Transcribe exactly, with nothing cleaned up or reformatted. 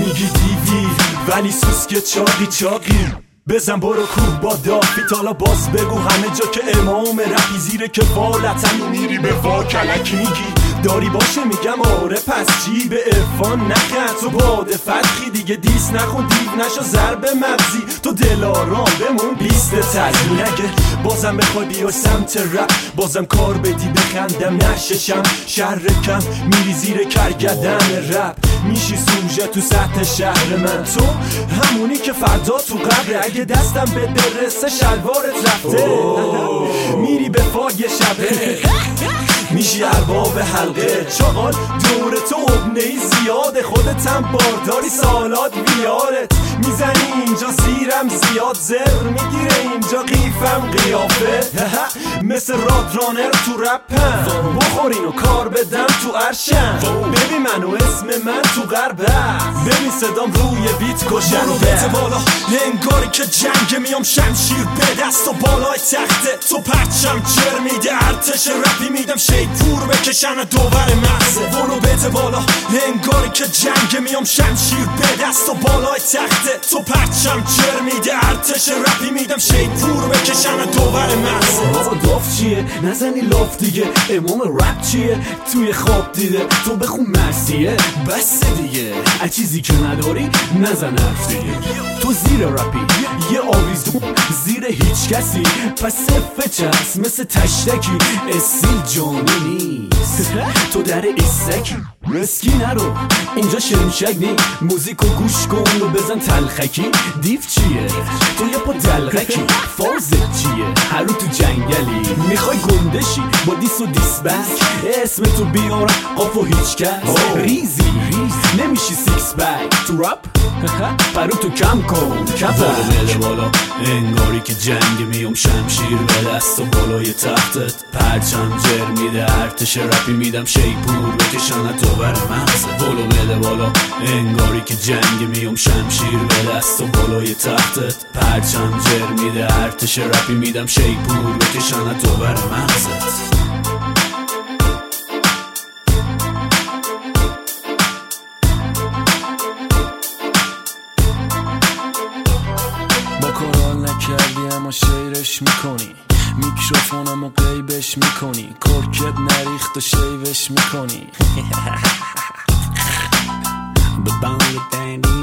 میگی دیوی ولی سوسک چاقی چاقی. بزن برو کوه با دافی تالا باز بگو همه جا که امام رفی زیر کفالتم میری به وا کلک میگی داری باشه میگم آره پس چی به عرفان نخند تو باد فتخی دیگه دیس نخون دیو نشو ضرب مبزی تو دلارام بمون بیست تلگی نگه بازم بخوای بیای سمت رپ بازم کار بدی بخندم نششم شهر کم میری زیر کرگدن رپ میشی سوژه تو سطح شهر من تو همونی که فردا تو قبر اگه دستم به برسه شلوارت رفته میری به فاگ شبه میشی ارباب حلقه چاقال دور تو ابنه ای زیاده خودتم بارداری سالات بیارت میزنی اینجا سیرم زیاد زر میگیره اینجا قیفم قیافه مثل رادرانر تو رپم بخورین و کار بدم تو عرشم ببین منو اسم من تو غرب هست ببین صدام روی بیت کشنده برو بده بالا انگاری که جنگ میام شمشیر به دست و بالای تخته تو پرچم چر میده ارتش رپی میدم شیپور بکشن دوبر مغزه برو بده بالا انگاری که جنگ میام شمشیر به دست و بالای تخته تو پرچم چر میده ارتش رپی میدم شیپور بکشن دوبر مغزه بابا داف چیه نزنی لاف دیگه امام رپ چیه توی خواب دیده تو بخون مرسیه بس دیگه از چیزی که نداری نزن حرف دیگه تو زیر رپی یه آویزون زیر هیچ کسی پس فچست مثل تشتکی استیل جانی نیست تو در ایسکی رسکی نرو اینجا شمشک نی موزیکو گوش کن و بزن تلخکی دیو چیه تو یه پا دلغکی فازت چیه هر رو تو جنگلی میخوای گندشی با دیس و دیس بک اسم تو بیارم قاف و هیچ کس ریزی ریز نمیشی سیکس بک تو رپ برو تو کم کن کفر بده بالا انگاری که جنگ میام شمشیر به دست و بالای تختت پرچم جر میده ارتش رپی میدم شیپور بکشن تو بر مغزه بولو بده بالا انگاری که جنگ میام شمشیر به دست و بالای تختت پرچم جر میده ارتش رپی میدم شیپور بکشن تو بر مغزت کردی اما شیرش میکنی میکروفونمو قیبش میکنی کرکت نریخت و شیوش میکنی به بانگ دنی